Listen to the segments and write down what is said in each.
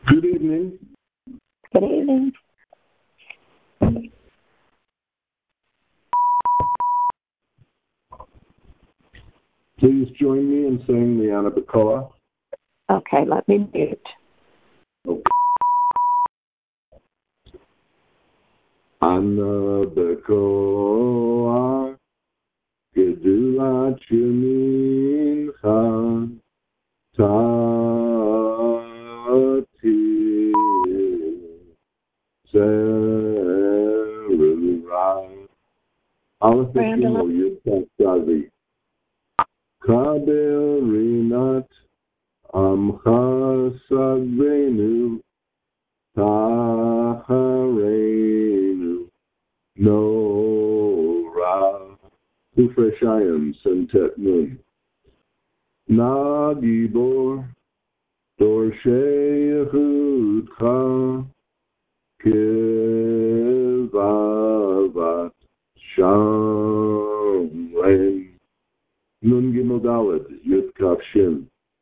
Good evening. Good evening. Please join me in saying the Anabakoa. Okay, let me mute. Okay. Anabakoa, Gedulat Yamincha, Tati, Zerura, Aleph Gimel Yud Davi, Kabel Rinat, Amcha Sagrenu, Taharenu, Nora, Ufreshayim, Sentet Nun, Nagibor, Dorshei Yehudcha, Kivavat, Shamrein, Nun Gimel Dalet, Yud Kaf Shin,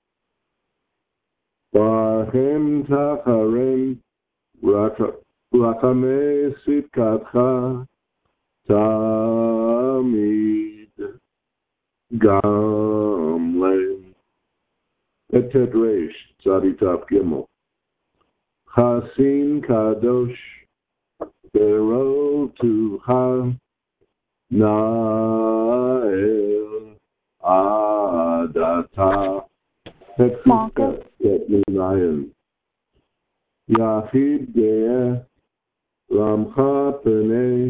Bahem Tacharem, Rachame Sitkatcha, Tamid, Gamlein, Etet Reish, Tzaditaf Gimel, Chasin Kadosh, Berotucha, Nael, Adata, Et Nunayan, Yachid Ge'eh, Ramcha Penei,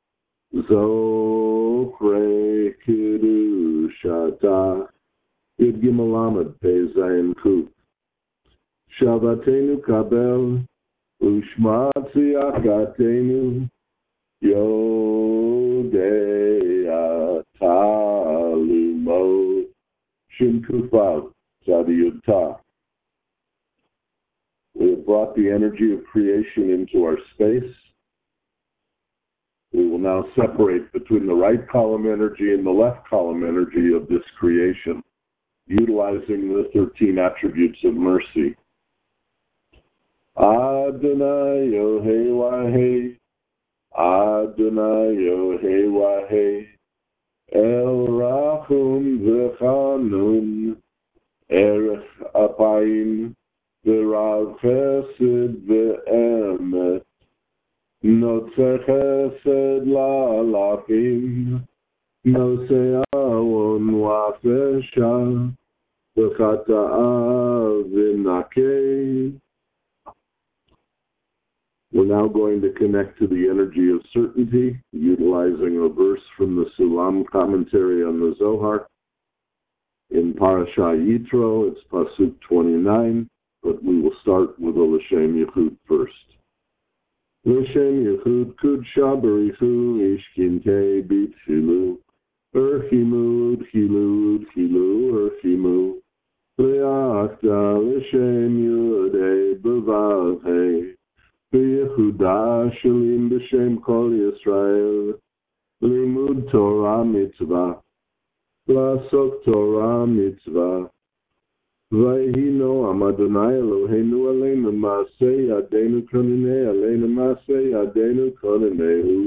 Zochre Kiddushata, Yud Gimel Lamed Pei Zayin Kuf, Shavatenu Kabel, Ushmatzi Akatenu, Yodei Atalumo, Shin Kufav, Zadi Yud Ta. We have brought the energy of creation into our space. We will now separate between the right column energy and the left column energy of this creation, utilizing the 13 attributes of mercy. Adonai Yohei Wahei, Adonai Yohei Wahei, El Rachum V'Chanun, Erech Apayim, V'Rav Chesed V'Emet, Notze Chesed La'alachim, Nosei Awon Wa'afesha, V'Chata'a V'Nakei. We're now going to connect to the energy of certainty, utilizing a verse from the Sulam commentary on the Zohar. In Parashah Yitro, it's Pasuk 29, but we will start with the L'Shem Yechud first. L'Shem Yechud Kudsha Barichu Ishkinte Bitchilu Urchimu Udchilu Udchilu Urchimu Le'achta L'Shem Yudei B'Vavhei B'Yehuda Shalim B'Shem Kol Yisrael Limud Torah Mitzvah La'asok Torah Mitzvah Vayhi Noam Adonai Eloheinu Aleinu Ma'aseh Yadeinu Konenei Aleinu Ma'aseh Yadeinu Konenehu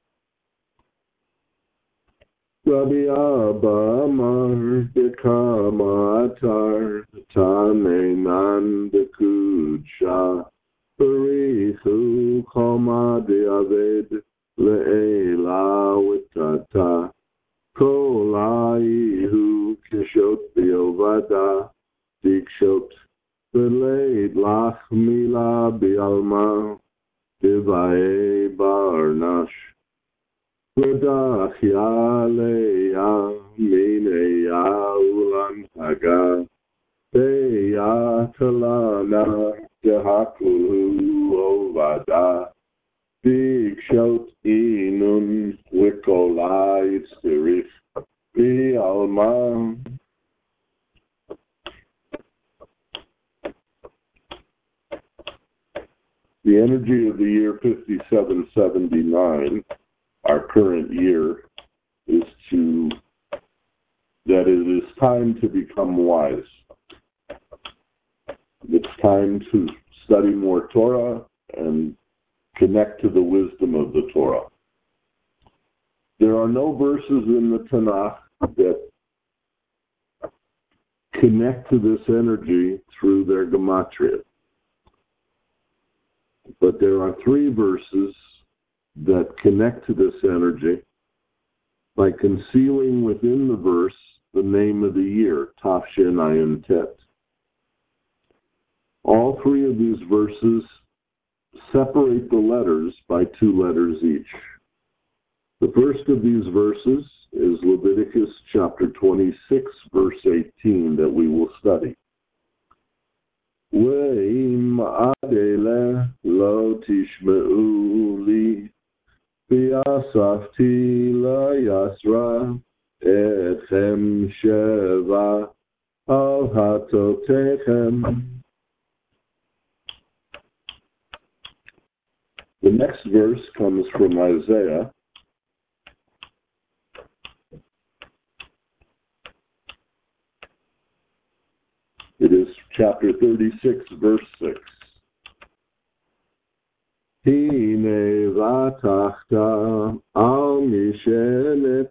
Rabbi Abba Amar Bekama Atar Taneinan Bekudsha Barichu Choma De'aved Le'ela Witata Kolaihu Kishot Be'ovada Dikshot B'leid Lach Mila B'alma Divae Barnash V'dach Yaleya Mineya Ulan Haga Beya Talana Dehakulu Ovada Dikshot Inun Wikolai Tzirif B'alma. The energy of the year 5779, our current year, is that it is time to become wise. It's time to study more Torah and connect to the wisdom of the Torah. There are no verses in the Tanakh that connect to this energy through their gematria. But there are 3 verses that connect to this energy by concealing within the verse the name of the year, Tafshin Ayin Tet. All 3 of these verses separate the letters by 2 letters each. The first of these verses is Leviticus chapter 26, verse 18, that we will study. Ve'im adele lo tishme'u li, v'yasafti la yasra etchem sheva al hatotechem. The next verse comes from Isaiah. It is chapter 36, verse 6. Hine vatachta al mishenet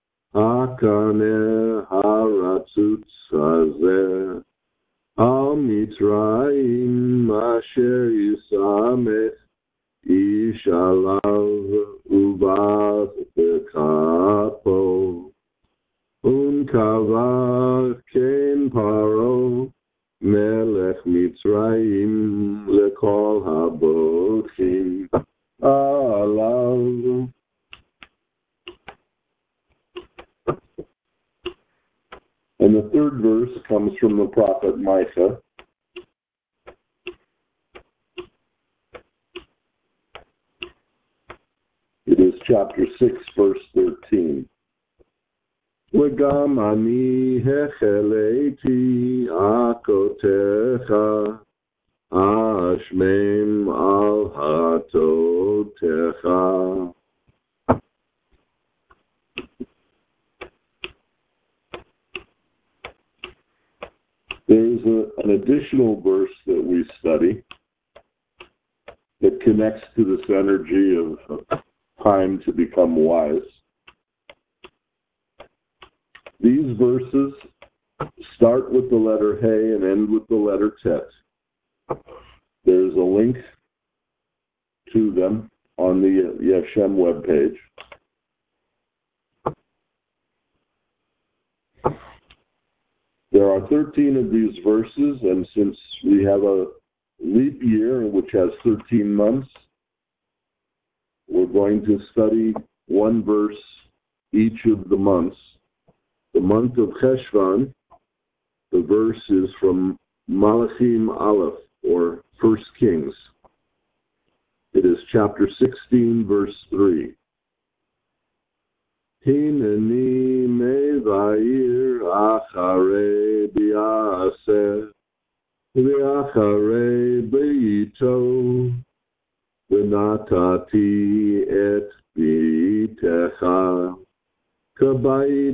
hakane haratzutz hazeh al mitzrayim asher yisamech ish alav uvav bekapo unkavach ken paro melech mitzrayim lekol habochim alav. And the third verse comes from the prophet Micah. It is chapter 6, verse 13. וגם אני החלטי עקותיך, אשמם על חטאותיך. There's an additional verse that we study that connects to this energy of time to become wise. These verses start with the letter He and end with the letter Tet. There's a link to them on the Yeshem webpage. There are 13 of these verses, and since we have a leap year which has 13 months, we're going to study one verse each of the months. The month of Cheshvan, the verse is from Malachim Aleph, or 1 Kings. It is chapter 16, verse 3. Hineni mevair acharei biaseh, v'acharei beito, v'natati et bitecha. Kabayit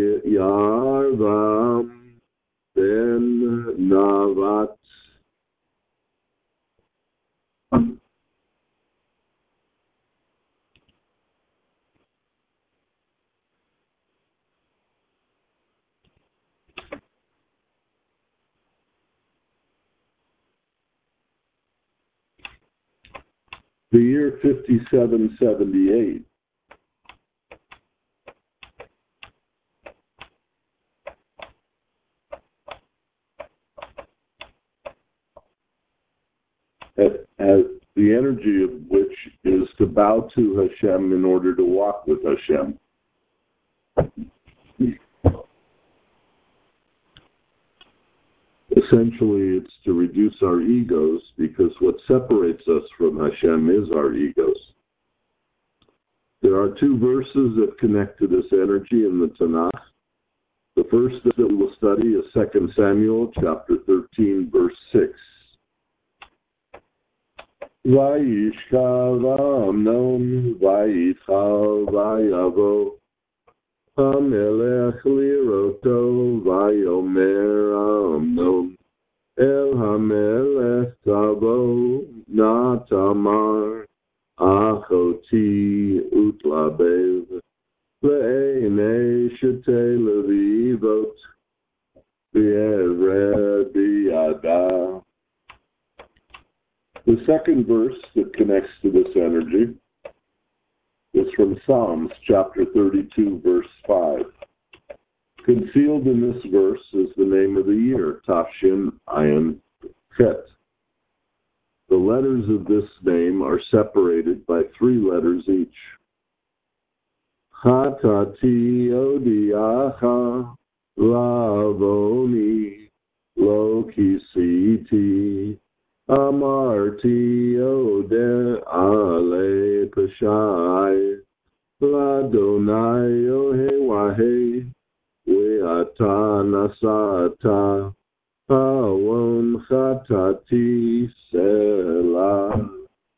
Yarvam ben Navat. The year 5778. As the energy of which is to bow to Hashem in order to walk with Hashem. Essentially, it's to reduce our egos, because what separates us from Hashem is our egos. There are 2 verses that connect to this energy in the Tanakh. The first that we will study is 2 Samuel chapter 13, verse 6. Vayishkav Amnon vayichal vayavo hamelech liroto vayomer Amnon El HaMelech Tavo Natamar Achoti Utlabev Le'enei Shetei Levivot V'Evred B'Yada. The second verse that connects to this energy is from Psalms chapter 32, verse 5. Concealed in this verse is the name of the year, Tafshin Ayin Chet. The letters of this name are separated by 3 letters each. Chatati odiacha lavoni lo kisiti amarti ode ale pashai ladonai ohe Ve'ata nasata awon chatati selah.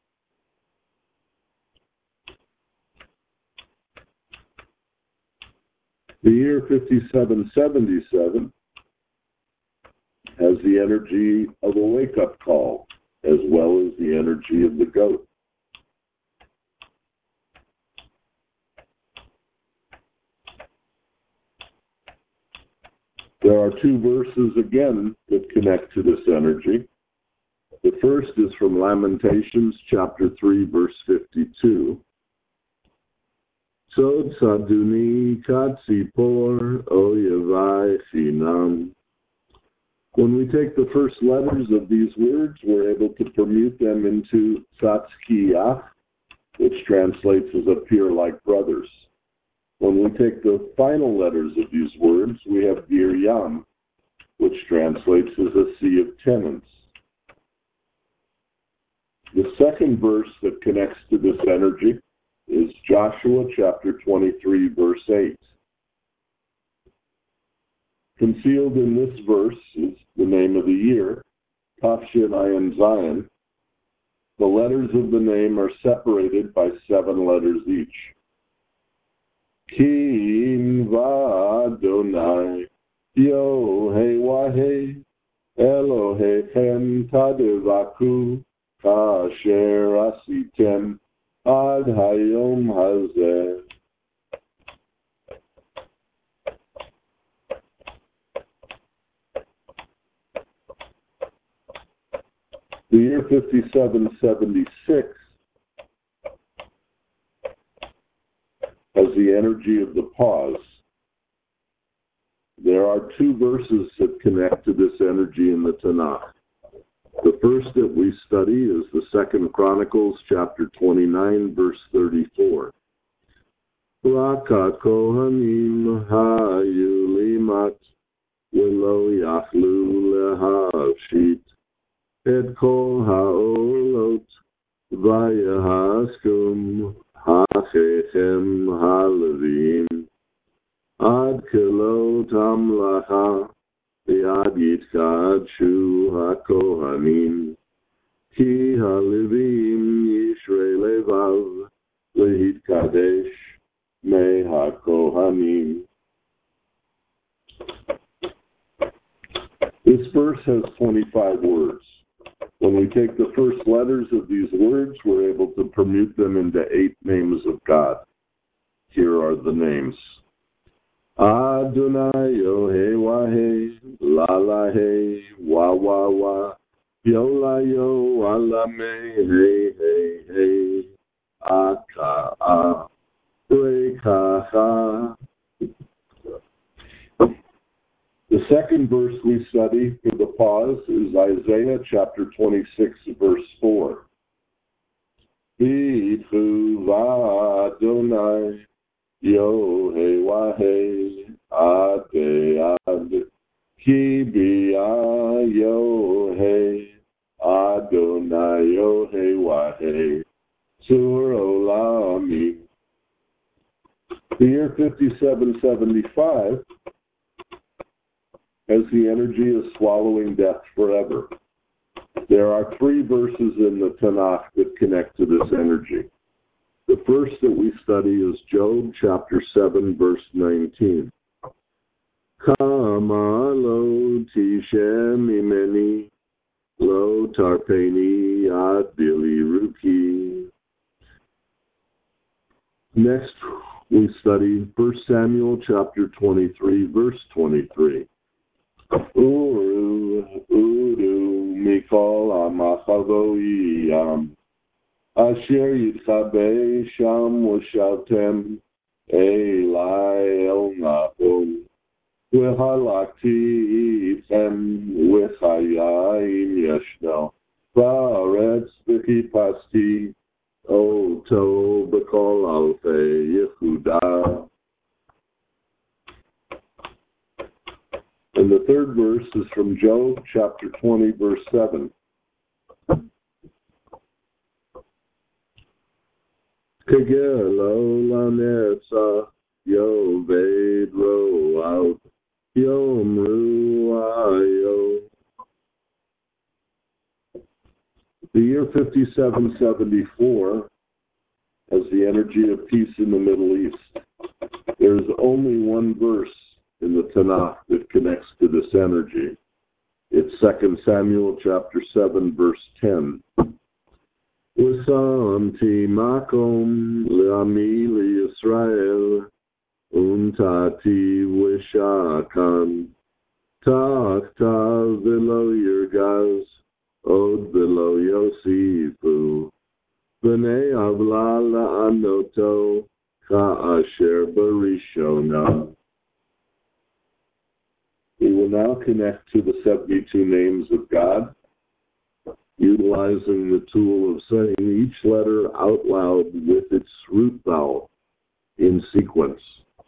The year 5777 has the energy of a wake-up call, as well as the energy of the goat. There are 2 verses again that connect to this energy. The first is from Lamentations chapter 3, verse 52. Sod saduni katzipor oyevai chinam. When we take the first letters of these words, we're able to permute them into Tzatzkiyah, which translates as appear like brothers. When we take the final letters of these words, we have Gir Yam, which translates as a sea of tenants. The second verse that connects to this energy is Joshua chapter 23, verse 8. Concealed in this verse is the name of the year, Tafshin Ayin Zion. The letters of the name are separated by 7 letters each. Ki v'Adonai Yohei Elohechem tadevaku kasher asitem ad hayom hazeh. The year 5776 has the energy of the pause. There are 2 verses that connect to this energy in the Tanakh. The first that we study is the 2 Chronicles chapter 29, verse 34. Raka kohanim hayu limat v'lo yachlu lehashit et kol ha'olot vayahaskum ha'chechem ha'levim ad kelo tamlacha v'ad yitkadshu ha'kohanim ki ha'levim yishrei levav lehitkadesh me ha'kohanim. This verse has 25 words. When we take the first letters of these words, we're able to permute them into 8 names of God. Here are the names. Adonai Yohei Wahe, Lala He, Wa Wa Wa, Yola Yo, Alame, Hey Hey Hey, Aka A, Reka Ha. The second verse we study for the pause is Isaiah chapter 26, verse 4. B'itchu v'Adonai Yohei Wahe Ade Ad Ki B'ya Yohei Adonai Yohei Wahe Sur Olamim. The year 5775 as the energy is swallowing death forever. There are 3 verses in the Tanakh that connect to this energy. The first that we study is Job chapter 7, verse 19. Kama lo tishem imeni, lo tarpeni ad bili ruki. Next, we study 1 Samuel chapter 23, verse 23. Uru, mikol amachavoyam, asher yitchabe sham ushaltem, elai el napo, v'halakti item v'chayayim yeshno, v'aretz v'chipasti, oto b'kol alfei Yehuda. And the third verse is from Job chapter 20, verse 7. Kegelo lanetza yoved ro'av yomru ayo. The year 5774 has the energy of peace in the Middle East. There's only one verse in the Tanakh that connects to this energy. It's 2 Samuel chapter 7, verse 10. Usamti makom le'ami li'Yisrael untati wishakan takta v'lo yirgaz od v'lo yosifu v'nei avla la'anoto ka'asher barishona. We will now connect to the 72 names of God, utilizing the tool of saying each letter out loud with its root vowel in sequence.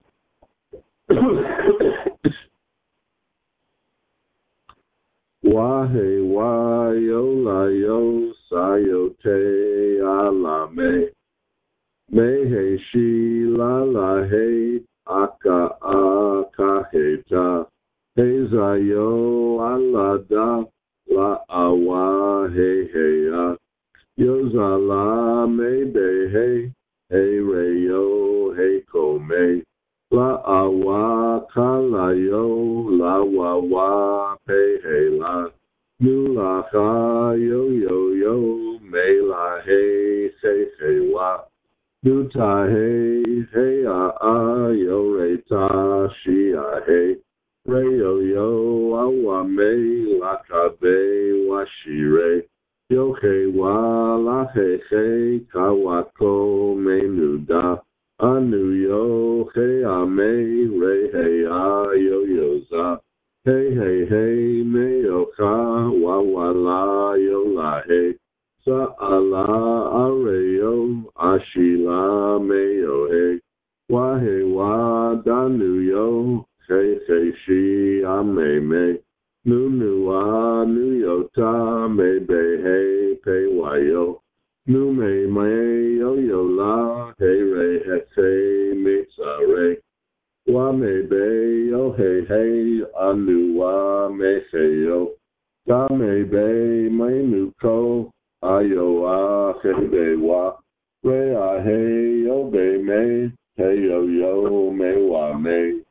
Wahe wayo layo sayote alame mehe shi la la he aka akaheta Hezayo alada la awa he heya yozala me behe he reyo he kome la awa kalayo la wawa pe he la nulacha yo yo yo me la he wa nuta he a yo reta shi a he Reyo yo awame lakabe washire yoke wa lahehe kawako menuda anu yo he ame rehe yo yoza hey meyoka wawala yo lahe sa'ala areyo ashila meyohe wahe wa danu yo Hey, she, ame, nunua, nuyota, me, be, hey, pe, wayo, nu, me, yo, la, hey, re, he, me, sa, re, wa, me, be, yo, hey, anua, me, hey, yo, da, me, be, me, nuko, ayo, hey, be, wa, re, hey, yo, be, me, hey, yo, me, wa, me.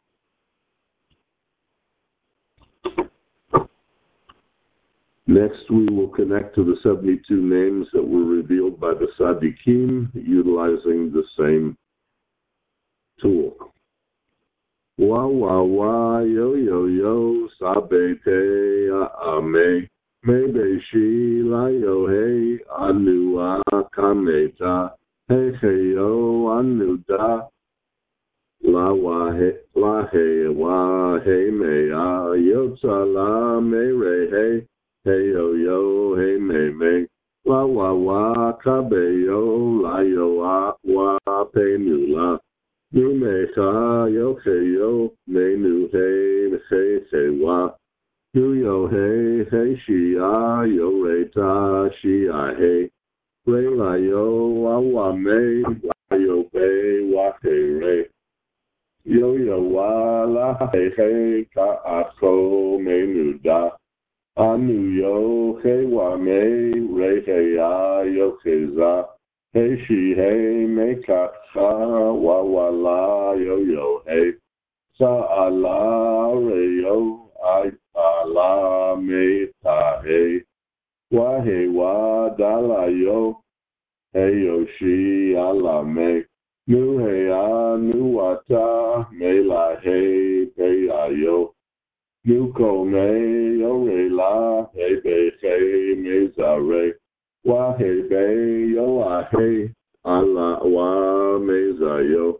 Next, we will connect to the 72 names that were revealed by the Tzaddikim, utilizing the same tool. Wa, wa, wa, yo, yo, yo, sabete, ame, mebe, shi, la, yo, hey, anua, kameta, hey, yo, anuda, la, wa, he, wa, hey, mea, yotza, la, me, re, hey, hey yo, hey me, la wa kabe yo, la yo wa pe nu la, nu me ka yo me nu hey wa, nu yo hey shi yo re ta shi hey, re la yo wa me, la yo pe wa hey re, yo wa la hey ka ako me nu da. Anu yo he wa me re he yo heza he she he me ka wa la yo hey Sa'ala Reo Aitala Metahe Wahe Wadalayo Heyoshi Alame Nuhea Nuata Melahe Peyayo Nuko Me Yorela Hebehe Mezare Wahebe Yoahe Allah Wa Mezayo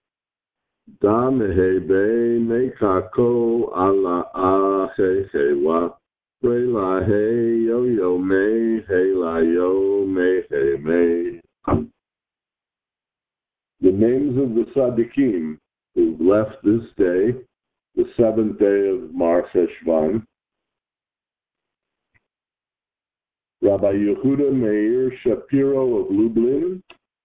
Damehebe Mekako Allah Ahehewa Rela He Yo Yo Me Hela Yo Me He Me. The names of the Tzaddikim who left this day, the 7th day of Mar Cheshvan: Rabbi Yehuda Meir Shapiro of Lublin,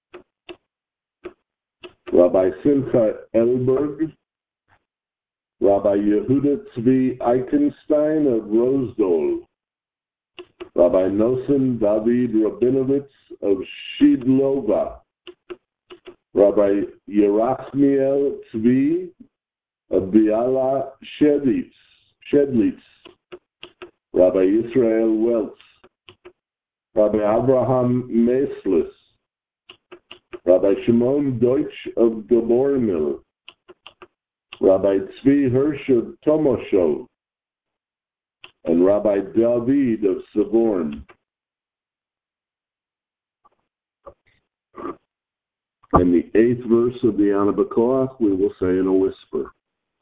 Rabbi Simcha Elberg, Rabbi Yehuda Tzvi Eichenstein of Rosedol, Rabbi Noson David Rabinovitz of Shidlova, Rabbi Yerachmiel Tzvi of Biala Shedlitz, Rabbi Israel Weltz, Rabbi Abraham Meislis, Rabbi Shimon Deutsch of Gabormil, Rabbi Tzvi Hirsch of Tomoshov, and Rabbi David of Savorn. And the 8th verse of the Ana B'Koach we will say in a whisper.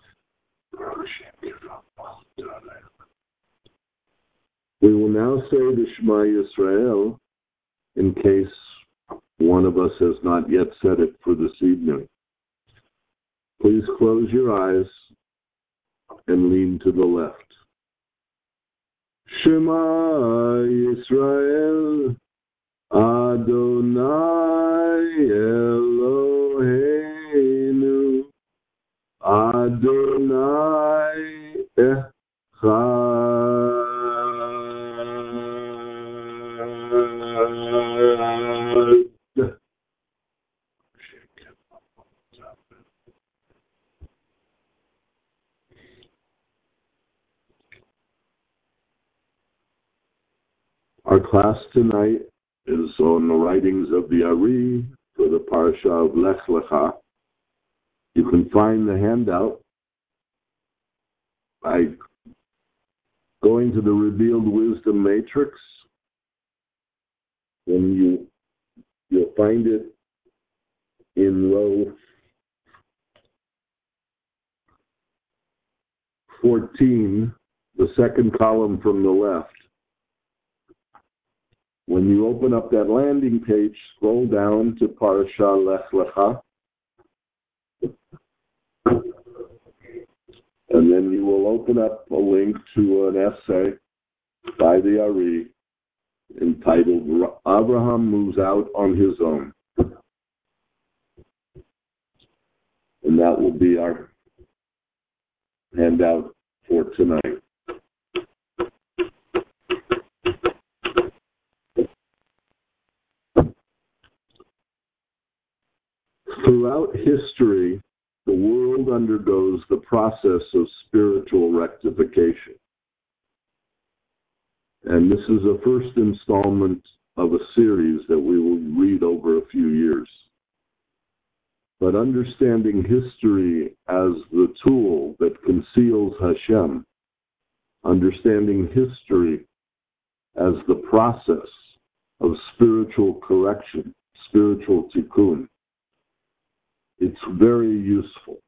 We will now say the Shema Yisrael in case one of us has not yet said it for this evening. Please close your eyes and lean to the left. Shema Yisrael Adonai Eloheinu Adonai Echad. Our class tonight is on the writings of the Ari for the Parasha of Lech Lecha. You can find the handout by going to the Revealed Wisdom Matrix. You'll find it in row 14, the second column from the left. When you open up that landing page, scroll down to Parasha Lech Lecha, and then you will open up a link to an essay by the Ari entitled Abraham Moves Out on His Own. And that will be our handout for tonight. Throughout history, the world undergoes the process of spiritual rectification. And this is a first installment of a series that we will read over a few years. But understanding history as the tool that conceals Hashem, understanding history as the process of spiritual correction, spiritual tikkun, it's very useful.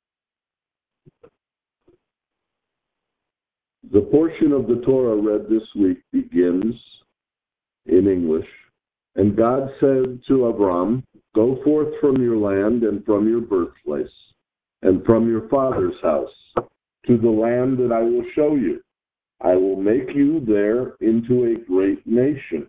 The portion of the Torah read this week begins in English, and God said to Avram, "Go forth from your land and from your birthplace and from your father's house to the land that I will show you. I will make you there into a great nation."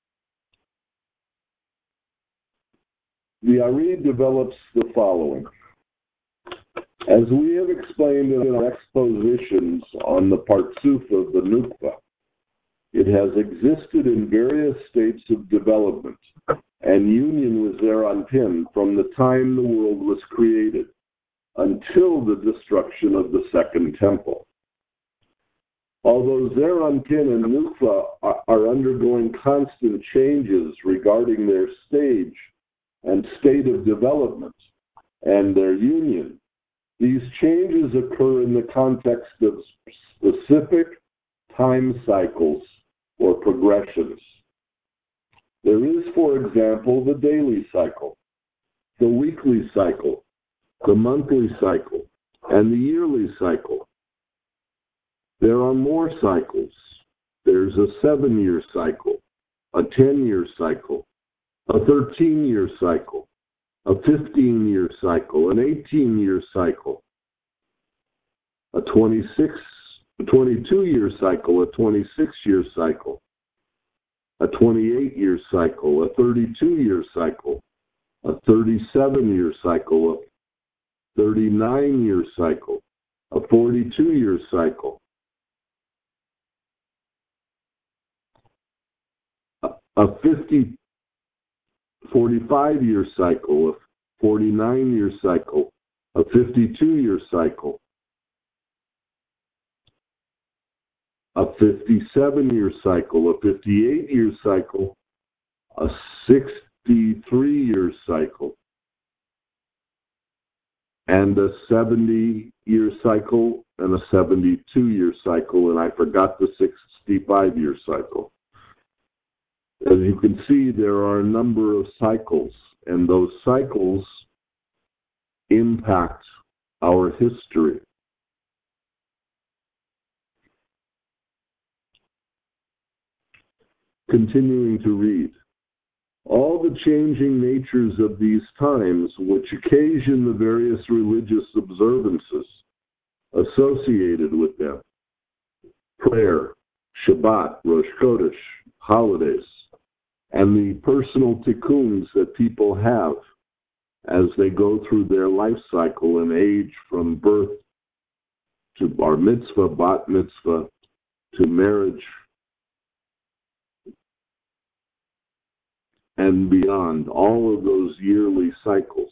The Ari develops the following. As we have explained in our expositions on the Partsuf of the Nukva, it has existed in various states of development, and union was thereunto from the time the world was created, until the destruction of the Second Temple. Although Zeranpin and Nukva are undergoing constant changes regarding their stage and state of development and their union, these changes occur in the context of specific time cycles or progressions. There is, for example, the daily cycle, the weekly cycle, the monthly cycle, and the yearly cycle. There are more cycles. There's a 7-year cycle, a 10-year cycle, a 13-year cycle, a 15-year cycle, an 18-year cycle, a 22-year cycle, a 26-year cycle, a 28-year cycle, a 32-year cycle, a 37-year cycle, a 39-year cycle, a 42-year cycle, a 45-year cycle, a 49-year cycle, a 52-year cycle, a 57-year cycle, a 58-year cycle, a 63-year cycle, and a 70-year cycle, and a 72-year cycle, and I forgot the 65-year cycle. As you can see, there are a number of cycles, and those cycles impact our history. Continuing to read. All the changing natures of these times, which occasion the various religious observances associated with them, prayer, Shabbat, Rosh Chodesh, holidays, and the personal tikkuns that people have as they go through their life cycle and age from birth to bar mitzvah, bat mitzvah, to marriage, and beyond, all of those yearly cycles.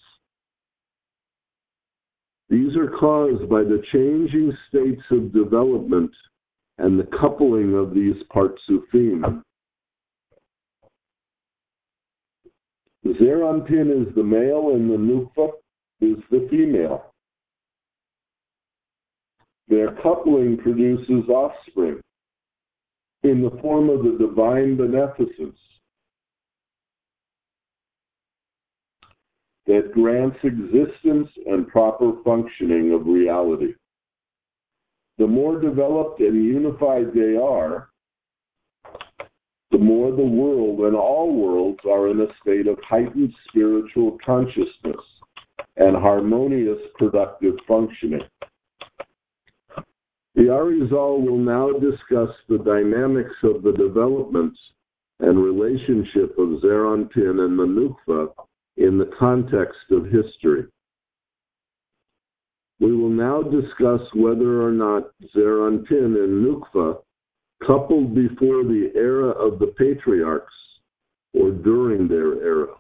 These are caused by the changing states of development and the coupling of these partsufim. Zeranpin is the male and the Nukva is the female. Their coupling produces offspring in the form of the divine beneficence that grants existence and proper functioning of reality. The more developed and unified they are, the more the world and all worlds are in a state of heightened spiritual consciousness and harmonious productive functioning. The Arizal will now discuss the dynamics of the developments and relationship of Zeranpin and the Nukva in the context of history. We will now discuss whether or not Zeranpin and Nukva coupled before the era of the patriarchs or during their era.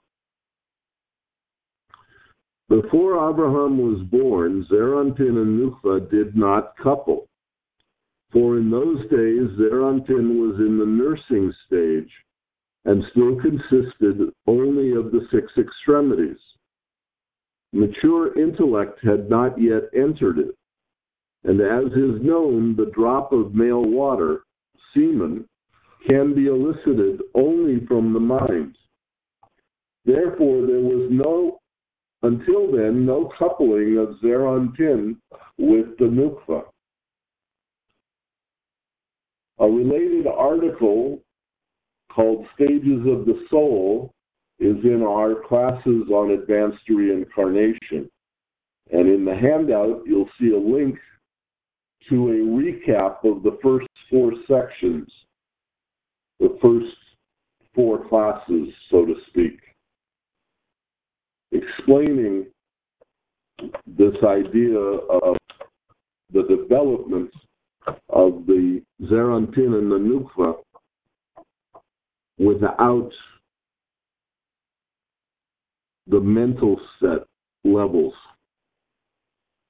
Before Abraham was born, Zeranpin and Nukva did not couple, for in those days Zeranpin was in the nursing stage and still consisted only of the 6 extremities. Mature intellect had not yet entered it, and as is known, the drop of male water, semen, can be elicited only from the mind. Therefore, there was until then, no coupling of Zeranpin with the Nukva. A related article called Stages of the Soul is in our classes on advanced reincarnation. And in the handout, you'll see a link to a recap of the first 4 sections, the first 4 classes, so to speak, explaining this idea of the development of the Zeranpin and the Nukva without the mental set levels.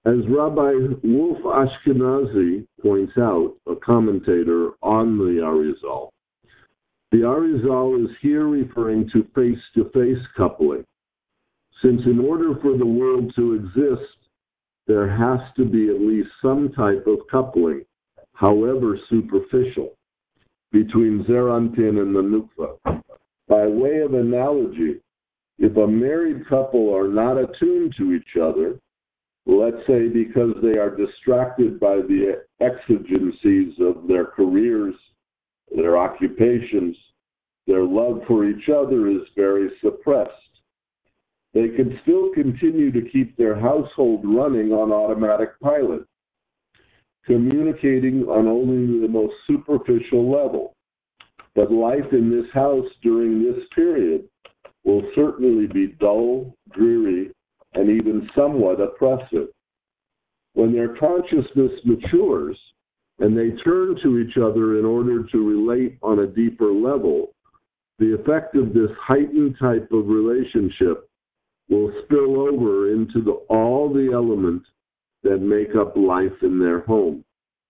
As Rabbi Wolf Ashkenazi points out, a commentator on the Arizal, the Arizal is here referring to face-to-face coupling, since in order for the world to exist, there has to be at least some type of coupling, however superficial, between Zeir Anpin and the Nukva. By way of analogy, if a married couple are not attuned to each other, let's say because they are distracted by the exigencies of their careers, their occupations, their love for each other is very suppressed. They can still continue to keep their household running on automatic pilot, communicating on only the most superficial level. But life in this house during this period will certainly be dull, dreary, and even somewhat oppressive. When their consciousness matures and they turn to each other in order to relate on a deeper level, the effect of this heightened type of relationship will spill over into all the elements that make up life in their home.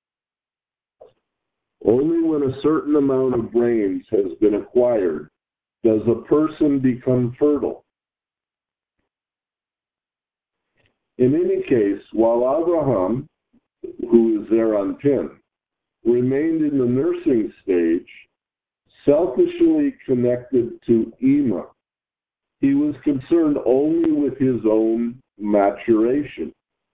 Only when a certain amount of brains has been acquired does a person become fertile. In any case, while Abraham, who is Zeir Anpin, remained in the nursing stage, selfishly connected to Ima, he was concerned only with his own maturation.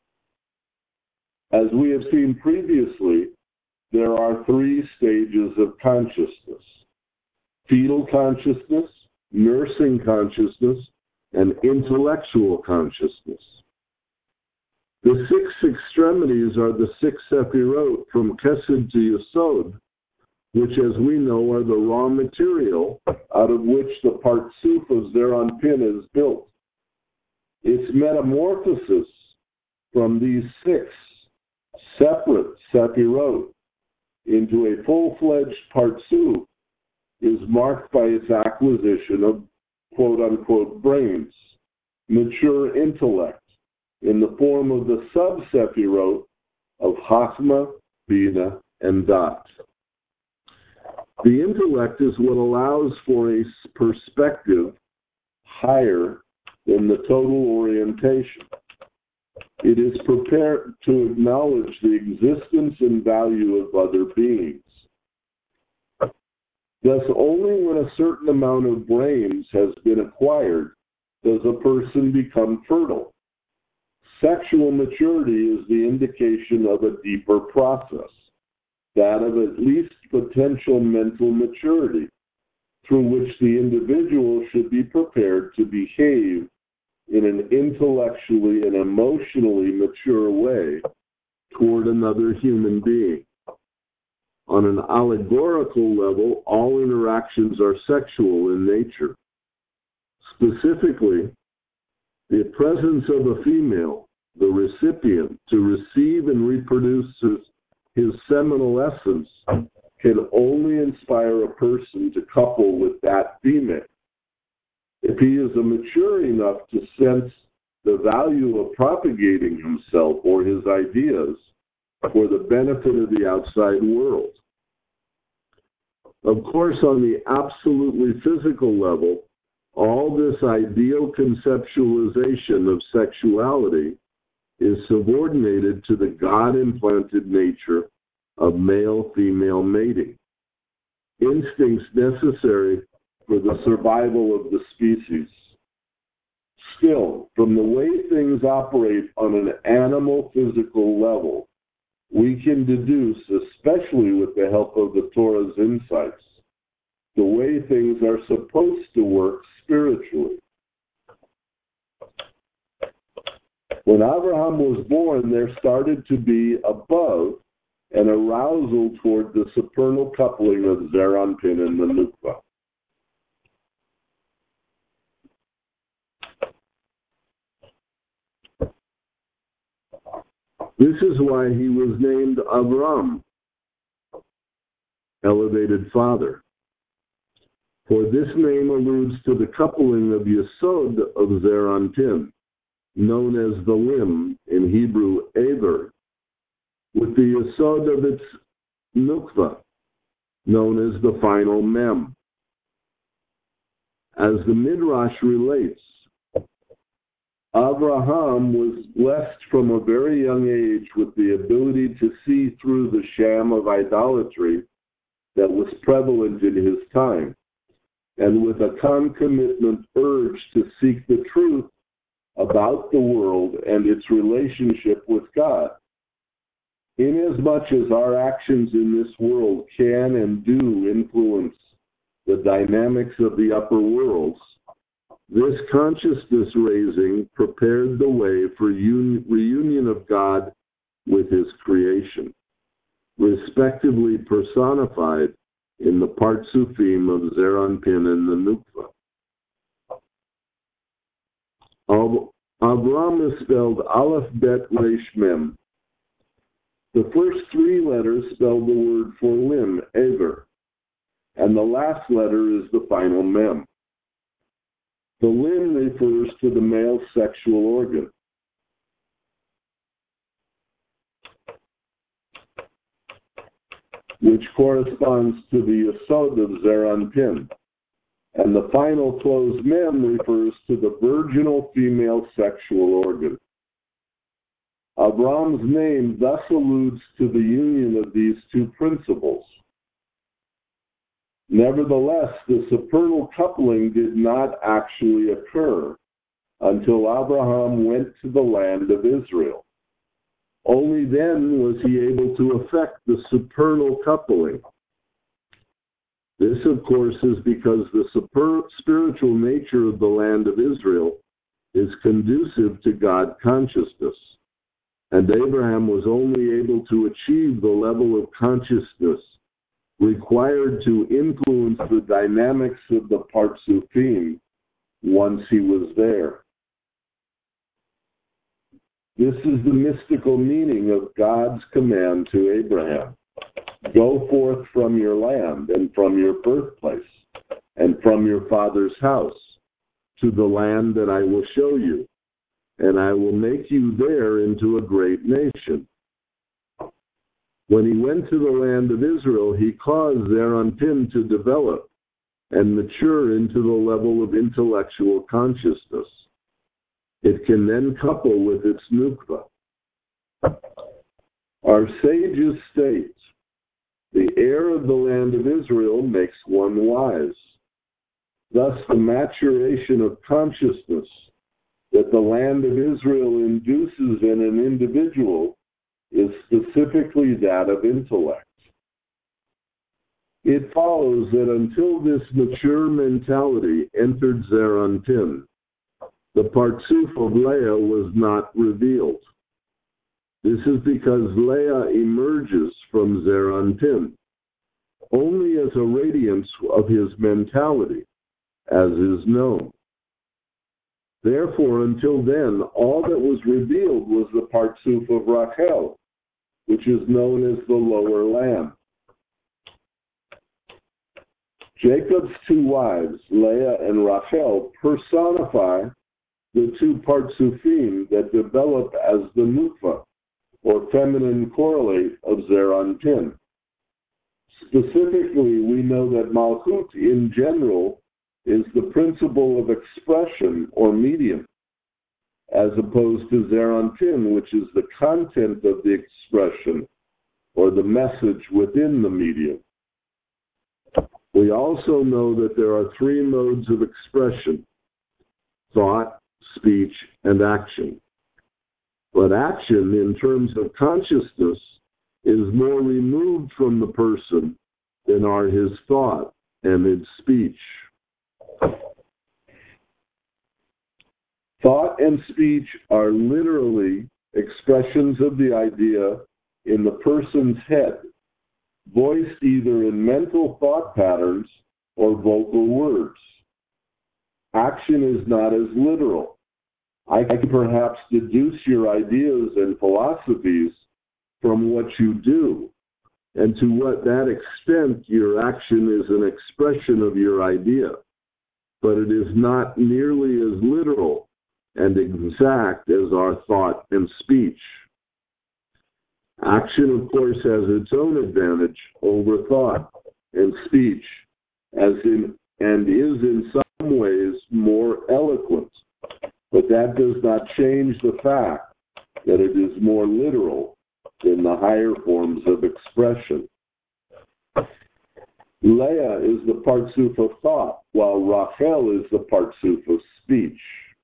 As we have seen previously, there are three stages of consciousness: fetal consciousness, nursing consciousness, and intellectual consciousness. The six extremities are the six sephirot from Chesed to Yesod, which, as we know, are the raw material out of which the Partsuf of Zeir Anpin is built. Its metamorphosis from these six separate sephirot into a full-fledged Partsuf is marked by its acquisition of quote-unquote brains, mature intellect, in the form of the sub-sephirot of Chachma, Bina, and Dat. The intellect is what allows for a perspective higher than the total orientation. It is prepared to acknowledge the existence and value of other beings. Thus, only when a certain amount of brains has been acquired does a person become fertile. Sexual maturity is the indication of a deeper process, that of at least potential mental maturity, through which the individual should be prepared to behave in an intellectually and emotionally mature way toward another human being. On an allegorical level, all interactions are sexual in nature. Specifically, the presence of a female, the recipient, to receive and reproduce his seminal essence can only inspire a person to couple with that female. If he is mature enough to sense the value of propagating himself or his ideas for the benefit of the outside world. Of course, on the absolutely physical level, all this ideal conceptualization of sexuality is subordinated to the God-implanted nature of male-female mating, instincts necessary for the survival of the species. Still, from the way things operate on an animal physical level, we can deduce, especially with the help of the Torah's insights, the way things are supposed to work spiritually. When Abraham was born, there started to be above an arousal toward the supernal coupling of Zeir Anpin and the Nukva. This is why he was named Avram, elevated father. For this name alludes to the coupling of Yesod of Zeir Anpin, known as the limb, in Hebrew, Aver, with the yesod of its nukva, known as the final mem. As the Midrash relates, Abraham was blessed from a very young age with the ability to see through the sham of idolatry that was prevalent in his time, and with a concomitant urge to seek the truth about the world and its relationship with God. Inasmuch as our actions in this world can and do influence the dynamics of the upper worlds, this consciousness raising prepared the way for reunion of God with his creation, respectively personified in the Partsufim of Zeir Anpin and the Nukva. Avram is spelled Aleph Bet Resh Mem. The first three letters spell the word for limb, Aver, and the last letter is the final mem. The limb refers to the male sexual organ. Which corresponds to the yesod of Zeir Anpin, and the final closed mem refers to the virginal female sexual organ. Avram's name thus alludes to the union of these two principles. Nevertheless, the supernal coupling did not actually occur until Abraham went to the land of Israel. Only then was he able to effect the supernal coupling. This, of course, is because the spiritual nature of the land of Israel is conducive to God consciousness, and Abraham was only able to achieve the level of consciousness required to influence the dynamics of the Partsufim once he was there. This is the mystical meaning of God's command to Abraham. Go forth from your land and from your birthplace and from your father's house to the land that I will show you, and I will make you there into a great nation. When he went to the land of Israel, he caused Zeir Anpin to develop and mature into the level of intellectual consciousness. It can then couple with its nukva. Our sages state, the air of the land of Israel makes one wise. Thus, the maturation of consciousness that the land of Israel induces in an individual is specifically that of intellect. It follows that until this mature mentality entered Zeir Anpin, the Partsuf of Leah was not revealed. This is because Leah emerges from Zeir Anpin only as a radiance of his mentality, as is known. Therefore, until then, all that was revealed was the Partsuf of Rachel, which is known as the lower land. Jacob's two wives, Leah and Rachel, personify the two Partsufim that develop as the nukva, or feminine correlate of Zeir Anpin. Specifically, we know that Malchut in general is the principle of expression or medium, as opposed to Zeir Anpin, which is the content of the expression or the message within the medium. We also know that there are three modes of expression: thought, speech, and action. But action, in terms of consciousness, is more removed from the person than are his thought and his speech. Thought and speech are literally expressions of the idea in the person's head, voiced either in mental thought patterns or vocal words. Action is not as literal. I can perhaps deduce your ideas and philosophies from what you do, and to what that extent your action is an expression of your idea. But it is not nearly as literal and exact as our thought and speech. Action, of course, has its own advantage over thought and speech, and is in some ways more eloquent. But that does not change the fact that it is more literal than the higher forms of expression. Leah is the partsuf of thought, while Rachel is the partsuf of speech.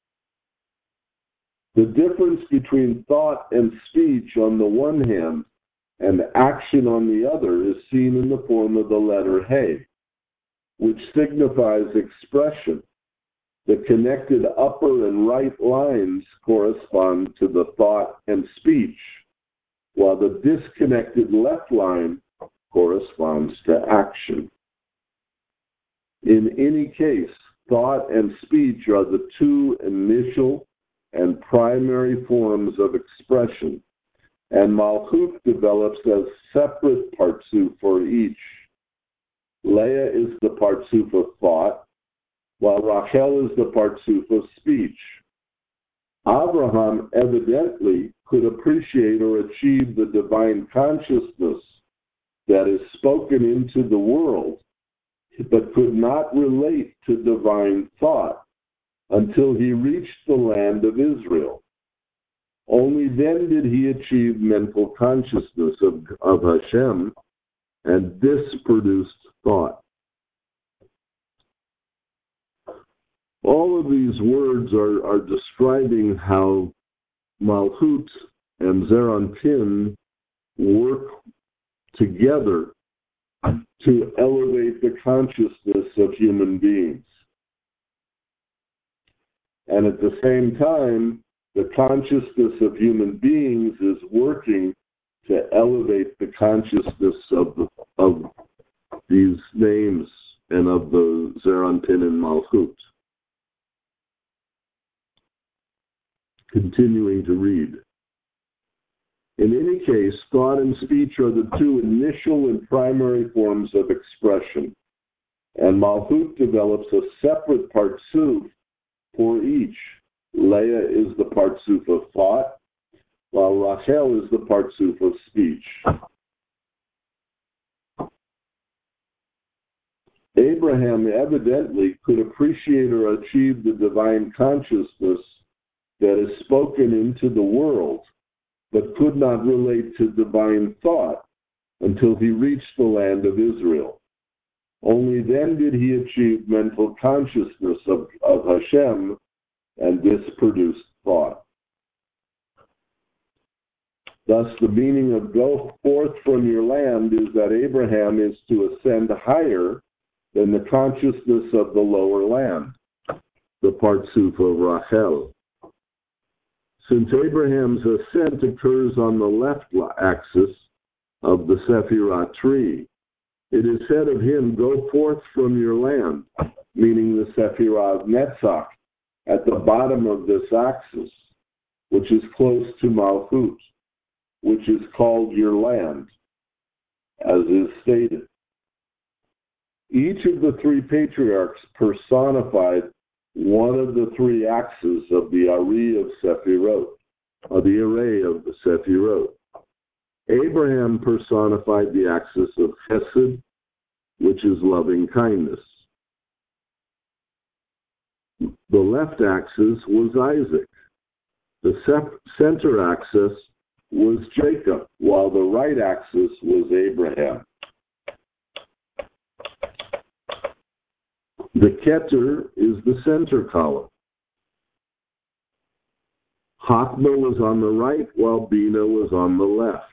The difference between thought and speech on the one hand and action on the other is seen in the form of the letter He, which signifies expression. The connected upper and right lines correspond to the thought and speech, while the disconnected left line corresponds to action. In any case, thought and speech are the two initial and primary forms of expression, and Malchut develops as separate partsuf for each. Leah is the partsuf of thought, while Rachel is the partsuf of speech. Abraham evidently could appreciate or achieve the divine consciousness that is spoken into the world, but could not relate to divine thought until he reached the land of Israel. Only then did he achieve mental consciousness of Hashem, and this produced thought. All of these words are describing how Malchut and Zeir Anpin work together to elevate the consciousness of human beings. And at the same time, the consciousness of human beings is working to elevate the consciousness of these names and of the Zeir Anpin and Malchut. Continuing to read. In any case, thought and speech are the two initial and primary forms of expression, and Malchut develops a separate partsuf for each. Leah is the partsuf of thought, while Rachel is the partsuf of speech. Abraham evidently could appreciate or achieve the divine consciousness that is spoken into the world, but could not relate to divine thought until he reached the land of Israel. Only then did he achieve mental consciousness of Hashem, and this produced thought. Thus, the meaning of go forth from your land is that Abraham is to ascend higher than the consciousness of the lower land, the partsuf of Rachel. Since Abraham's ascent occurs on the left axis of the Sephirah tree, it is said of him, go forth from your land, meaning the Sephirah of Netzach, at the bottom of this axis, which is close to Malchut, which is called your land, as is stated. Each of the three patriarchs personified one of the three axes of the array of Sephirot, or the array of the Sephirot. Abraham personified the axis of Chesed, which is loving kindness. The left axis was Isaac. The center axis was Jacob, while the right axis was Abraham. The Keter is the center column. Hakma was on the right, while Bina was on the left.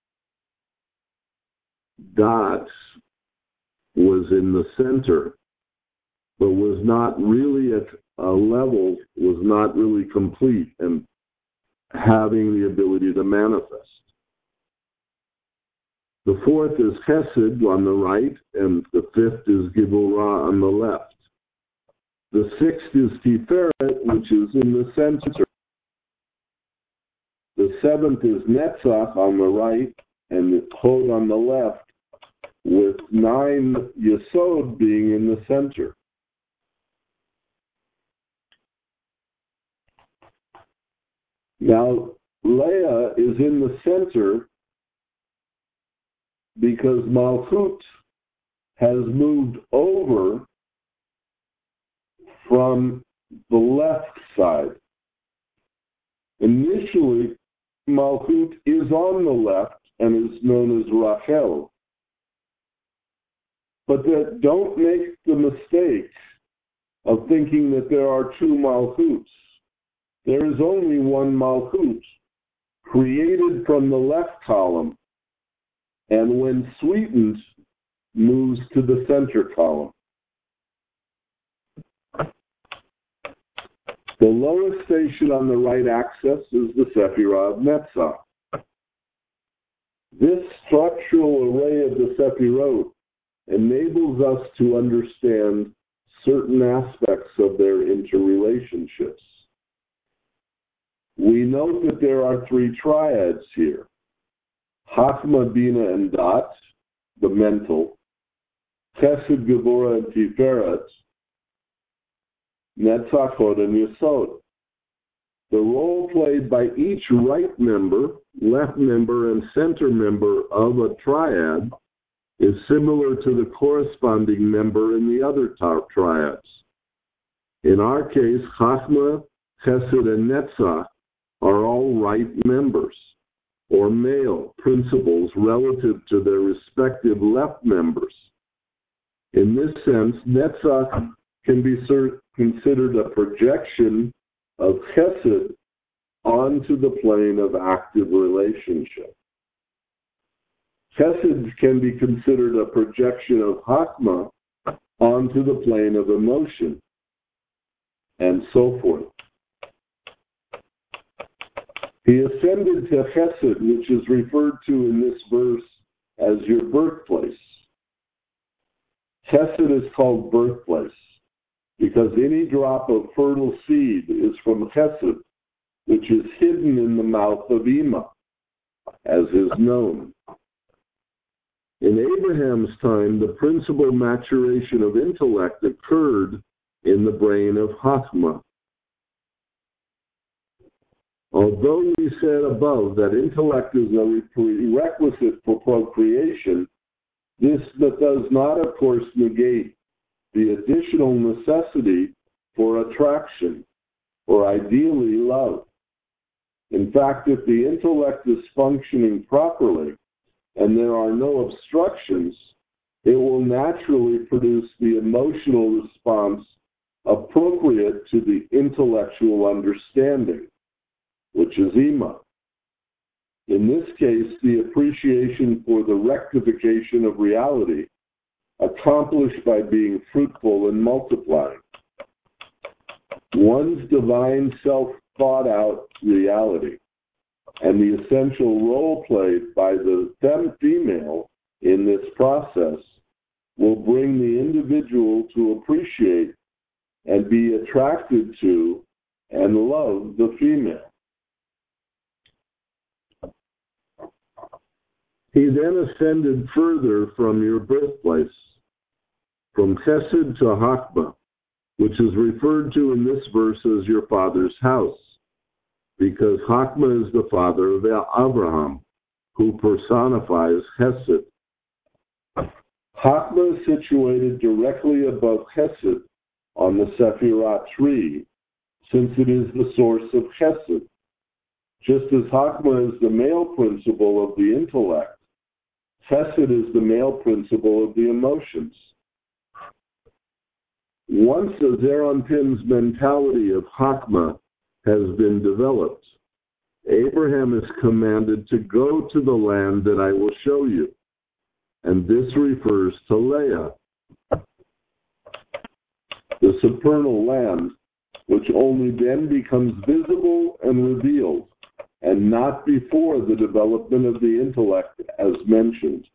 Dot was in the center, but was not really at a level, was not really complete and having the ability to manifest. The fourth is Chesed on the right, and the fifth is Gibor on the left. The sixth is Tiferet, which is in the center. The seventh is Netzach on the right, and the Hod on the left, with 9 Yesod being in the center. Now, Leah is in the center because Malchut has moved over from the left side. Initially, Malchut is on the left and is known as Rachel. But don't make the mistake of thinking that there are two Malchuts. There is only one Malchut, created from the left column, and when sweetened, moves to the center column. The lowest station on the right axis is the Sephirah of Netzach. This structural array of the Sephirot enables us to understand certain aspects of their interrelationships. We note that there are three triads here: Chachma, Bina, and Dat, the mental; Chesed, Gevurah, and Tiferet; Netzach, Hod, and Yesod. The role played by each right member, left member, and center member of a triad is similar to the corresponding member in the other triads. In our case, Chachma, Chesed, and Netzach are all right members, or male principles relative to their respective left members. In this sense, Netzach can be considered a projection of Chesed onto the plane of active relationship. Chesed can be considered a projection of Chachma onto the plane of emotion, and so forth. He ascended to Chesed, which is referred to in this verse as your birthplace. Chesed is called birthplace because any drop of fertile seed is from Chesed, which is hidden in the mouth of Ima, as is known. In Abraham's time, the principal maturation of intellect occurred in the brain of Chachma. Although we said above that intellect is a prerequisite for procreation, this does not, of course, negate the additional necessity for attraction, or ideally love. In fact, if the intellect is functioning properly and there are no obstructions, it will naturally produce the emotional response appropriate to the intellectual understanding, which is Ima. In this case, the appreciation for the rectification of reality, accomplished by being fruitful and multiplying. One's divine self thought out reality and the essential role played by the female in this process will bring the individual to appreciate and be attracted to and love the female. He then ascended further from your birthplace, from Chesed to Chachma, which is referred to in this verse as your father's house, because Chachma is the father of Abraham, who personifies Chesed. Chachma is situated directly above Chesed on the Sephirah tree, since it is the source of Chesed. Just as Chachma is the male principle of the intellect, Chesed is the male principle of the emotions. Once the Zeranpin's mentality of Chachma has been developed, Abraham is commanded to go to the land that I will show you, and this refers to Leah, the supernal land, which only then becomes visible and revealed, and not before the development of the intellect as mentioned.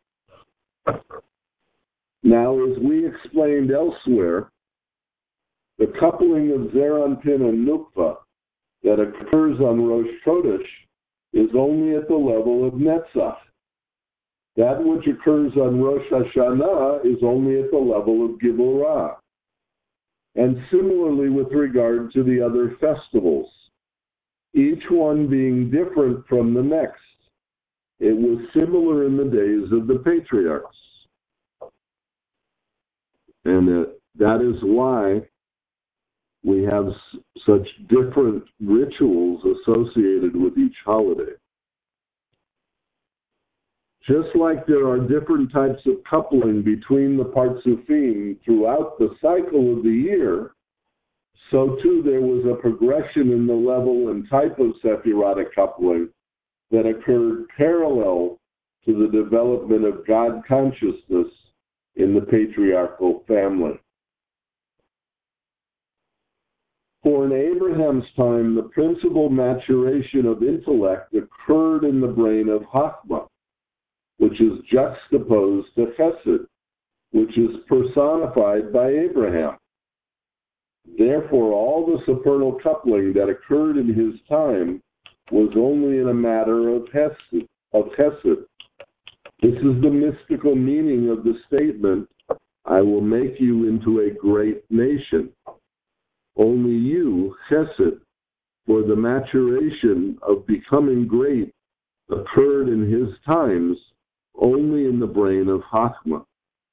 Now, as we explained elsewhere, the coupling of Zeranpin and Nukva that occurs on Rosh Chodesh is only at the level of Netzach. That which occurs on Rosh Hashanah is only at the level of Gevurah. And similarly with regard to the other festivals. each one being different from the next. It was similar in the days of the patriarchs. And that is why we have such different rituals associated with each holiday. Just like there are different types of coupling between the Partsufim throughout the cycle of the year, so too there was a progression in the level and type of Sephirotic coupling that occurred parallel to the development of God consciousness in the patriarchal family. For in Abraham's time, the principal maturation of intellect occurred in the brain of Chachma, which is juxtaposed to Chesed, which is personified by Abraham. Therefore, all the supernal coupling that occurred in his time was only in a matter of Chesed. This is the mystical meaning of the statement, "I will make you into a great nation." Only you, Chesed, for the maturation of becoming great occurred in his times only in the brain of Chachma.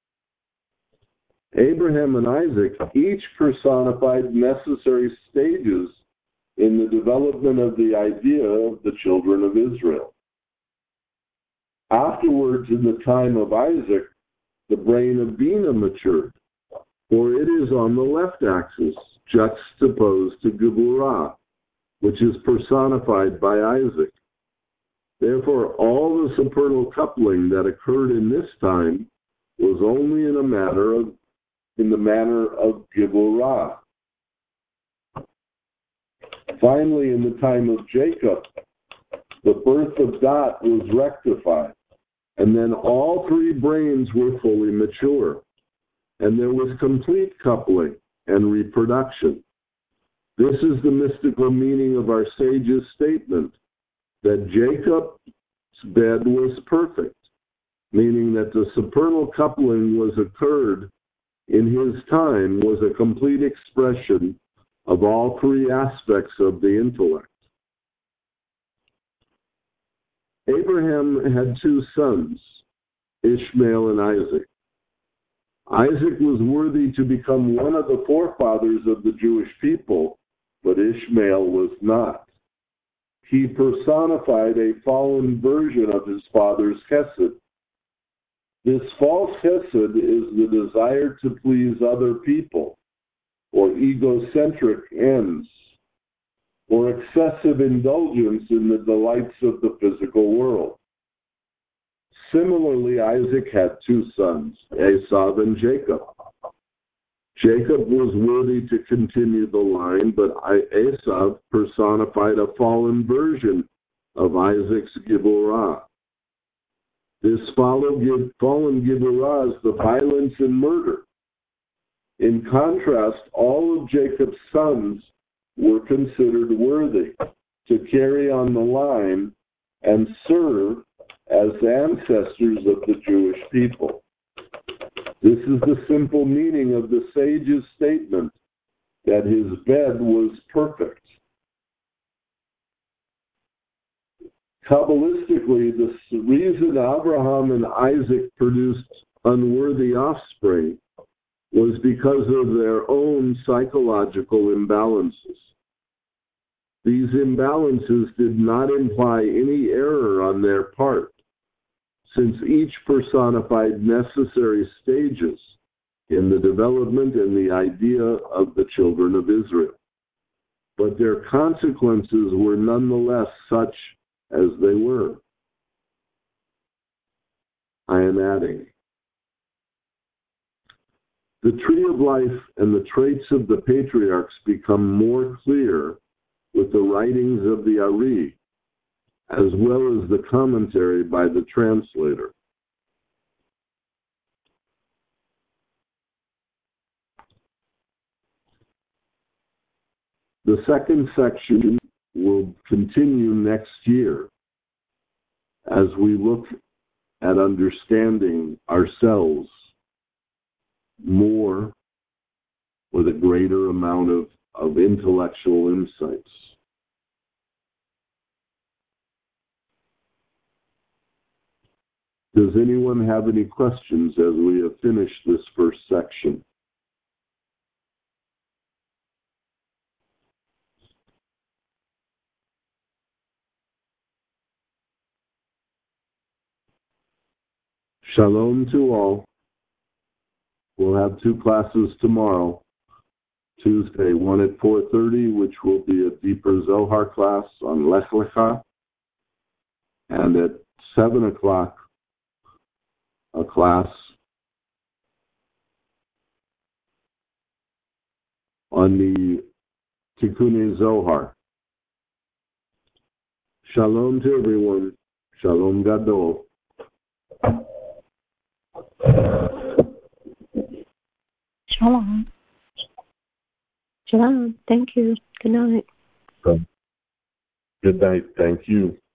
Abraham and Isaac each personified necessary stages in the development of the idea of the children of Israel. Afterwards, in the time of Isaac, the brain of Bina matured, for it is on the left axis, juxtaposed to Geburah, which is personified by Isaac. Therefore, all the supernal coupling that occurred in this time was only in the manner of Geburah. Finally, in the time of Jacob, the birth of Dat was rectified, and then all three brains were fully mature, and there was complete coupling and reproduction. This is the mystical meaning of our sage's statement that Jacob's bed was perfect, meaning that the supernal coupling occurred in his time was a complete expression of all three aspects of the intellect. Abraham had two sons, Ishmael and Isaac. Isaac was worthy to become one of the forefathers of the Jewish people, but Ishmael was not. He personified a fallen version of his father's Chesed. This false Chesed is the desire to please other people, or egocentric ends, or excessive indulgence in the delights of the physical world. Similarly, Isaac had two sons, Esau and Jacob. Jacob was worthy to continue the line, but Esau personified a fallen version of Isaac's Geburah. This fallen Geburah is the violence and murder. In contrast, all of Jacob's sons were considered worthy to carry on the line and serve as ancestors of the Jewish people. This is the simple meaning of the sage's statement that his bed was perfect. Kabbalistically, the reason Abraham and Isaac produced unworthy offspring was because of their own psychological imbalances. These imbalances did not imply any error on their part, since each personified necessary stages in the development and the idea of the children of Israel. But their consequences were nonetheless such as they were. I am adding, the tree of life and the traits of the patriarchs become more clear with the writings of the Ari, as well as the commentary by the translator. The second section will continue next year as we look at understanding ourselves more with a greater amount of intellectual insights. Does anyone have any questions as we have finished this first section? Shalom to all. We'll have 2 classes tomorrow. Tuesday, one at 4:30, which will be a deeper Zohar class on Lech Lecha. And at 7 o'clock, a class on the Tikkun Zohar. Shalom to everyone. Shalom Gadol. Shalom. Shalom. Thank you. Good night. Good night. Thank you.